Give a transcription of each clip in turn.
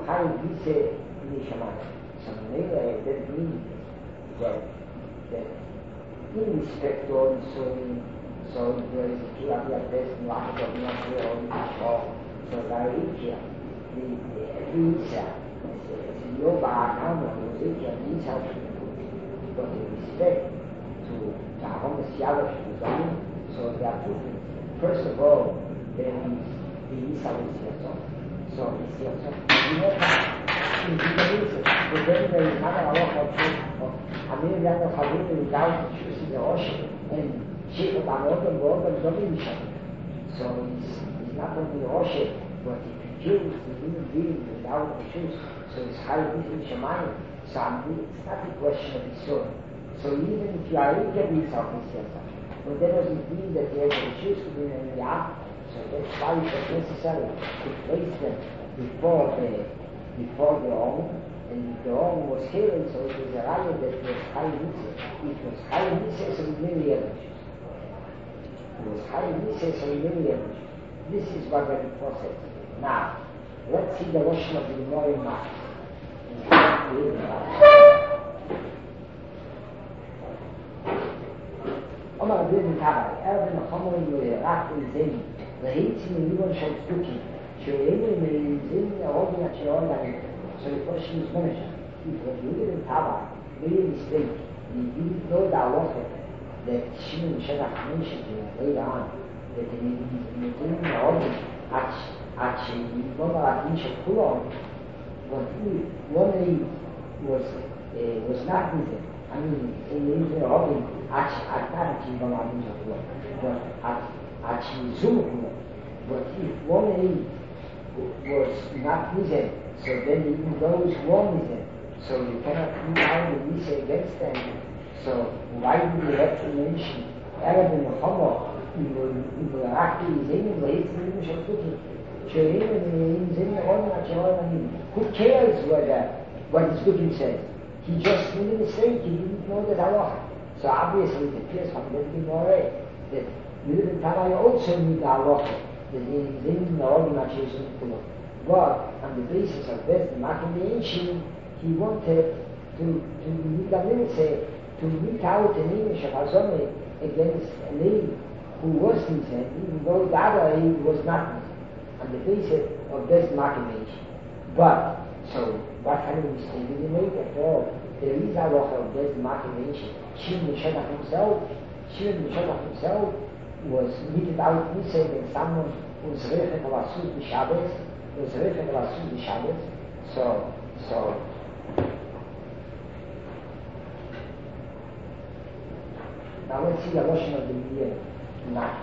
Chaim Yisrael Nishamayim. So maybe that means that in respect of so there is a clear best lack of not so Garikia, the Lisa, Yoga Akama, Musikia, Lisa, but in respect to Tahoma Siala, so they are putting, first of all, there is the Lisa so it's your son. But then there is another lot of American of Hawaii without choosing the ocean and shape of another world of domination. So it's not only the ocean, but if you choose the human being without the choose, so it's high within Shemayim. So it's not a question of the soul. So even if you are equally self-insistent, but that doesn't mean that you have to choose to be in the act. So that's why it was necessary to place them before the Om, and the Om was healing, so it was a raya that was high mitzvah. It was high mitzvah, so it really energy. It was high mitzvah, so it really energy. This is what the process. Now, let's see the Rosh of the Gemara in Mark. Omar Abdul Tabai, Erben Chomoy Rak Zeni. והייתי מיליון של פתוקים, שאלה מלזים הרוב מהשאול להם. So the question is finished. If what you did in Tava, made a mistake, you didn't know the halacha that Shimon Shedach mentioned later on, that in the הרוב, עד שיגמור הרבים של כולם, one day was not with it. I mean, in the הרבים, עד שיגמור הרבים של כולם, but but if one aid was not missing, so then even those one missing, so you cannot come down the misa against them. So why do you have to mention Arab and Muhammad in the actually Zayn ways in the Shakuti? Who cares what his cooking says? He just made a mistake, he didn't know that Allah. So obviously it appears from the Gemara that Yudin Tamai also need the halacha, that he is in the organization of Kulak. But on the basis of this, the Maccabean, he wanted to read out an English of Hazome against a lady who was concerned, even though the other lady was not on the basis of this Maccabean. But, so, what kind of mistake did he make after all? There is a halacha of this Maccabean. Shimon himself was meted out missing and someone was referred to Asud B'Shabbos, so now let's see the Rosh of the year tonight.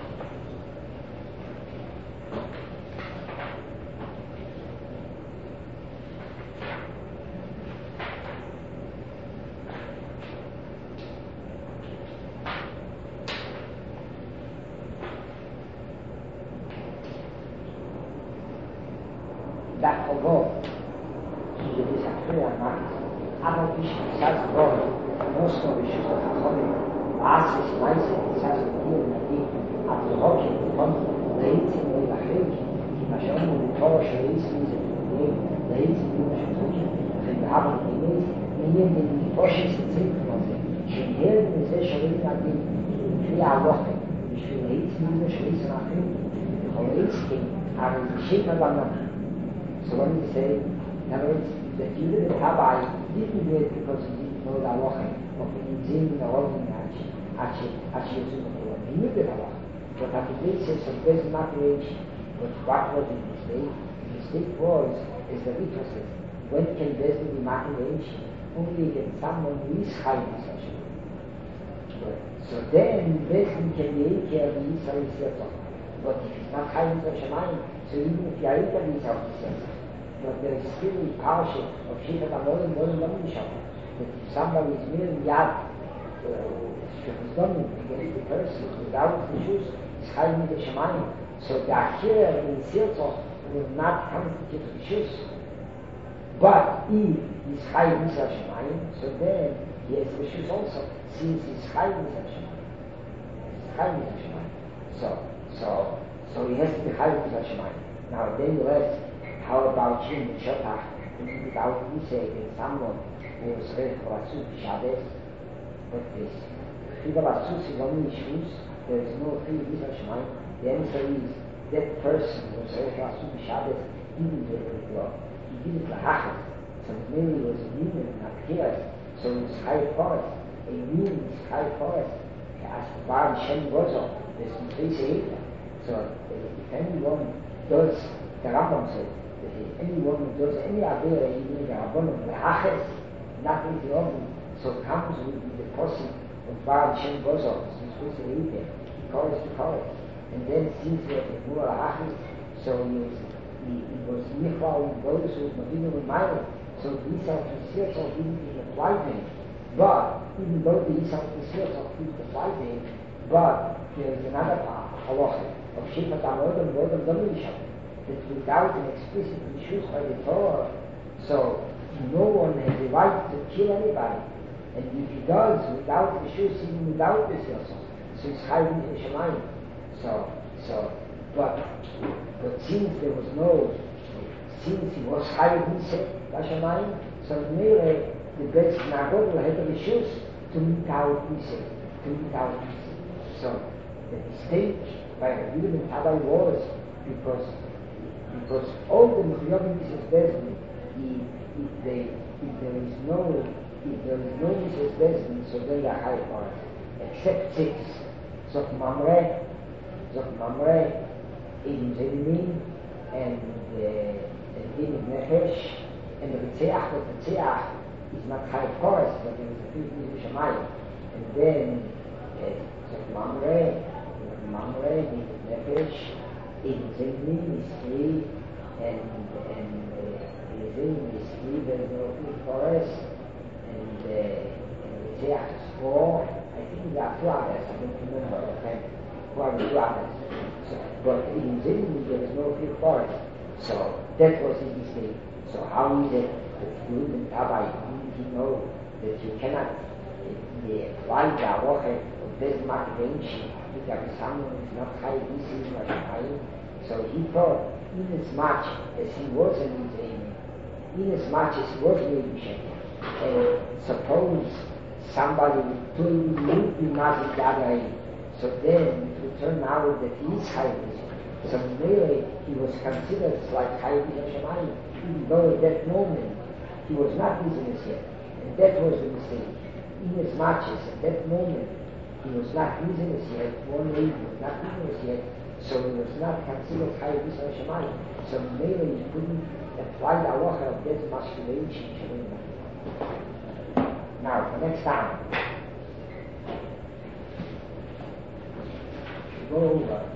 That although he is a clear man, other issues besides God, most of the issues of Chachamim, Asis, Maisel, besides the Dio and the Dio, after walking the one, the Eitzim, the Lachrik, the Mashon, the Torah, the Eitzim, the Eitzim, the Mashon, the Habit, the Eitzim, the Poshes, the Zinken, שנהל מזה שרים נגיד, לפי ההלוכה, בשביל Eitzim, the Shalisim, the Eitzim, אבל זה שם הבנה. So when you say, in other words, that you didn't have didn't do it because you didn't know the halacha, or you didn't know the actually, he knew the halacha. But at the basis of this marriage, what was the mistake? The mistake is the weaknesses. When can this be marriage? Only against someone who is high in such a way. So then, this can be care of the Israel. But if it's not high in such a mind, so even if you are equally self-insistent, but there is still a partial of Shifat Amorim, that if somebody is merely Yad, against the person without the shoes, it's high in the Shemayim. So the Akira in Sirtoch will not constitute the shoes. But if he's high in the Shemayim, so then he has the shoes also, since he's high in the Shemayim. He's high in the Shemayim. So he has to be high in the Shemayim. Now then you ask, how about Shimon Shetach? without say against someone who was ready for a soup Shabbos, but this Chival Asus is only issues, there is no free visa Shemai. The answer is that person who was ready for a soup Shabbos didn't do it with God. He did it lahachas. So maybe it was a union, not chaos. So it was high forest. A union is high forest. As Bar Shem Gozo, there's some place here. So if anyone does the Rambam said, if anyone who does any idea even the Rabbanim, the Hachas, nothing to open, so comes with the person of Bar Shem Gozo, some place here, chorus to chorus. And then since he had the Mura Hachas, so he was Michal in those who were Medina and Milo. So the Isaac Messiah didn't apply to him. But even though the Isaac Messiah didn't apply to him, but there is another part, halacha, of Shifat HaModem, Modem Domination, that without an explicit reshus by the Torah, so no one has the right to kill anybody. And if he does, without reshus, even without this Yosef, so he's hiding in Shemayim. But since there was since he was hired himself, Bashamayim, so really the best Nagod will have the reshus to meet out himself, So the mistake by Rabbi and Tabai was because all the Mechuyavim Mrs. Bezdin, if there is no Mrs. Bezdin, so they are high for us, except six. Zok Mamre, Ibn Zedimin, and Ibn Nefesh, and the Ritzeach, but the Ritzeach is not high for us, but there is a few things in Shemayim. And then Mamre, Ibn Nefesh, Ibn Zedimin is three, and Zedimin is three, there is no few for us, and Ritzeach is four. I think there are two others, I don't remember, okay? One or two others. So, but in Zedimin there is no few for us. So that was his mistake. So how is it that you and Tabai, did he know that you cannot apply the halacha of this Makademshi because someone is not high this like high? So he thought, in as much as he was an Israeli, in as much as he was Leibushet, and suppose somebody would be Mazik Yadai, so then it would turn out that he is high this. So really, he was considered like Chayiv Shemayim, even though at that moment he was not business yet. And that was the mistake. In as much as at that moment he was not business yet, one lady was not business yet, so he was not considered Chayiv Shemayim. So really, he couldn't apply the halacha of that masculinity. Now, for next time, go over.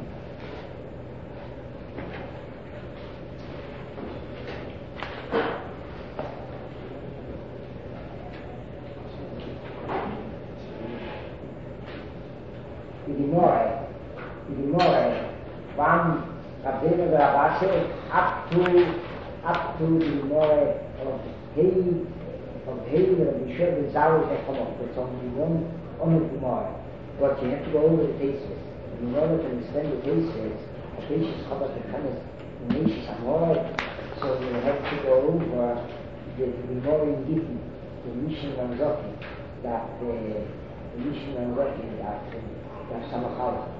Ignore one Rabbeinu Rabashe up to the more of Hail Rabbi Shur Ben Zaru Echomot. It's only one Gemara. But you have to go over the cases. In order to understand the cases, the cases Chabad Bechanes, the Neshis Amorah, so you have to go over the Gemara in Gittin, the Mishnah Ranzoki, that Samachal.